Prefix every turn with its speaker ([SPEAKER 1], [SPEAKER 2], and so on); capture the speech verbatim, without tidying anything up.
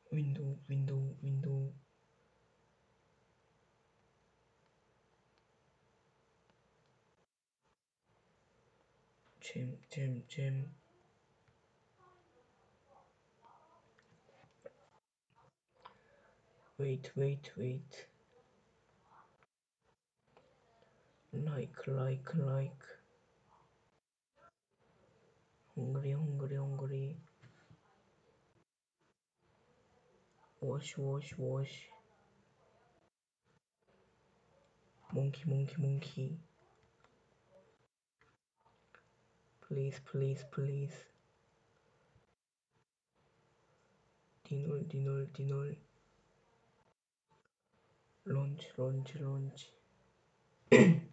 [SPEAKER 1] window, window, window. Jam, jam, jam. Wait, wait, wait. Like, like, like. Hungry, hungry, hungry. Wash, wash, wash. Monkey, monkey, monkey. Please, please, please. Dinol, dinol, dinol. Launch, launch, launch.